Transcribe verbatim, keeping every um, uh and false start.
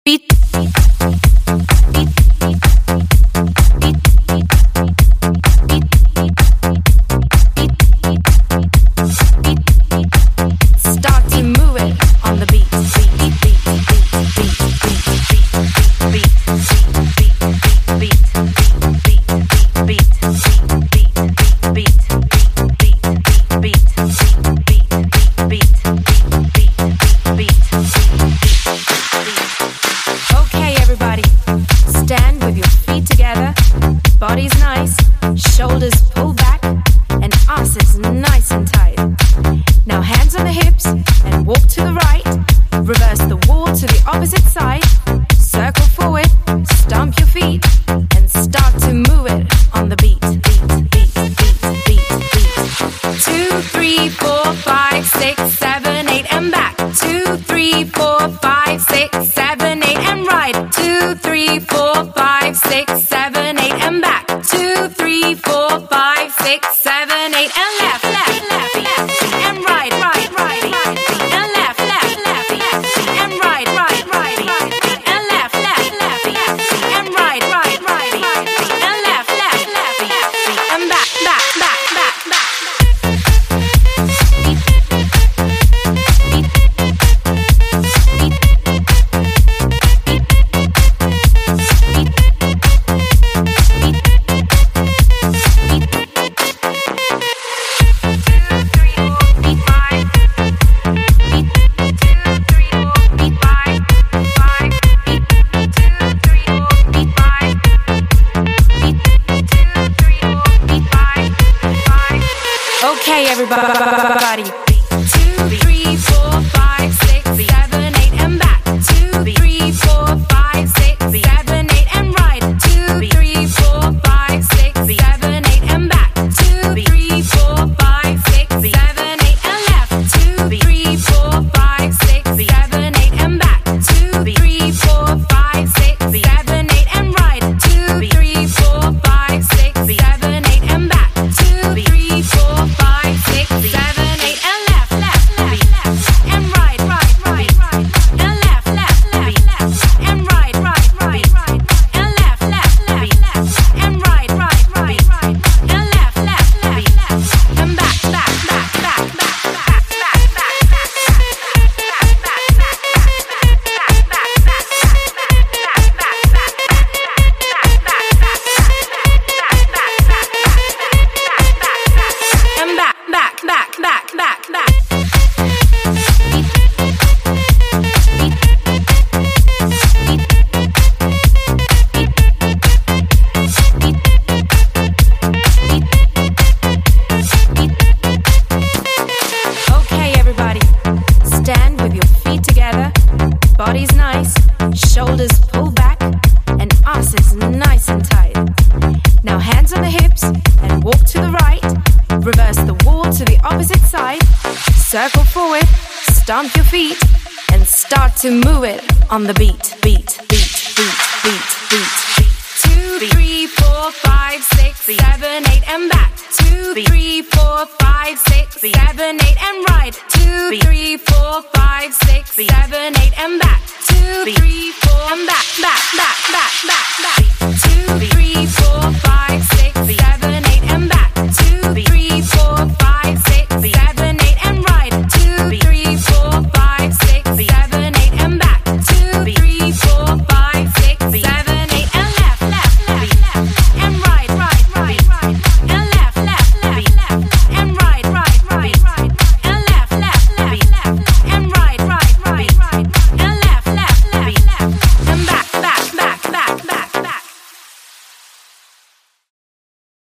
beat. Start to move it on the beat. Beat, beat, beat, beat, beat, beat, beat, beat, beat, beat, beat, beat, beat, beat, beat, beat, okay, everybody, stand with your feet together. Body's nice, shoulders pull back, and ass is nice and tight. Now hands on the hips and walk to the right. Reverse the wall to the opposite side. Circle forward, stomp your feet, and start to move it on the beat. Beat, beat, beat, beat, beat. Two, three, four, five, six, seven, eight, and back. Two, three, four, five, six, seven, eight, and right. Two, three, four, five, six, seven, eight, and back. Two, three, four, five, six, seven, eight, and left, left, left, left, and right, right, right, and left, left, left, and right, right, right, and left, left, left, and right, right, right, and left, left, left, and back, back, back, back, back. Okay, everybody. Two, three, four, five, six, seven, eight, and back. Two, three, four, five, six, seven, eight, and right. Two, three, four, five, six, seven, eight, and back. Two, three, four, five, six, seven, eight, and left. Two, three, four, five, six, seven, eight, and back. Two, three, four, five, six, seven, eight, and right. Two, three, four, five, six, seven, eight, and back. Two, three, four, five, six, seven, eight, and left, left, left, left, and right, right, right, and left, left, left, left, and right, right, right, and left, left, left, left, and right, right, right, and left, left, left, left, and back, back, back, back, back, back, back, back, and back, back, back, back, back, back. Okay, everybody, stand with your feet together. Body's nice, shoulders pull back, and ass is nice and tight. Now hands on the hips and walk to the right. Reverse the wall to the opposite side. Circle forward, stomp your feet, and start to move it on the beat. Beat, beat, beat, beat, beat, beat. Two, three, four, five, six, seven, eight, and back. Two, three, four, five, six, seven, eight, and right. Two, three, four, five, six, seven, eight, and back. Two, three, four, and back, back, back.